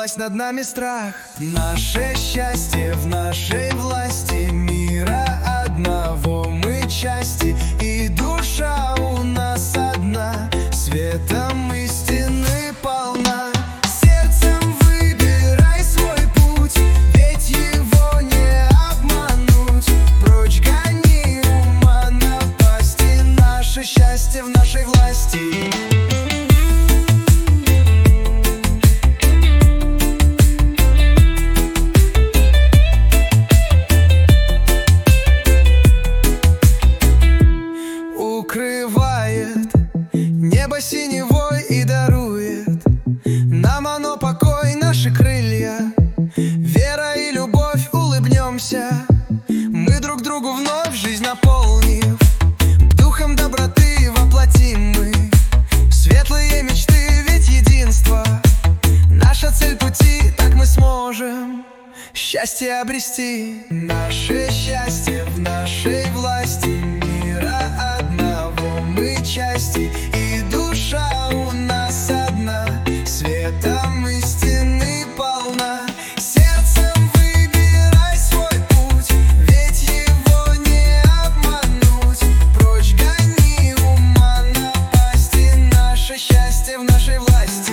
власть над нами страх. Наше счастье в нашей власти, мира одного мы части, и душа у нас одна, светом истины полна. Сердцем выбирай свой путь, ведь его не обмануть. Прочь гони ума напасти, наше счастье в нашей власти. Укрывает небо синевой и дарует нам оно покой, наши крылья, вера и любовь. Улыбнемся мы друг другу вновь, жизнь наполнив духом доброты, воплотим мы светлые мечты, ведь единство наша цель пути. Так мы сможем счастье обрести. Наше счастье в нашей власти, мира одного мы части, и душа у нас одна, светом истины полна. Сердцем выбирай свой путь, ведь его не обмануть. Прочь гони ума напасти, наше счастье в нашей власти.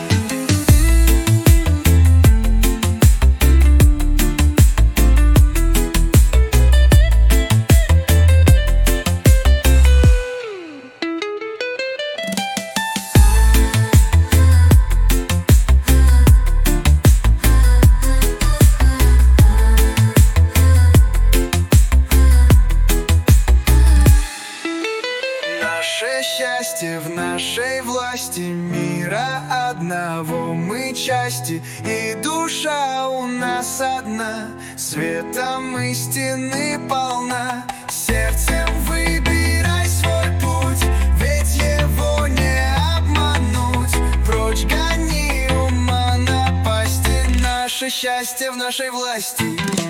Наше счастье в нашей власти, мира одного мы части, и душа у нас одна, светом истины полна. Сердцем выбирай свой путь, ведь его не обмануть. Прочь гони ума напасти, наше счастье в нашей власти.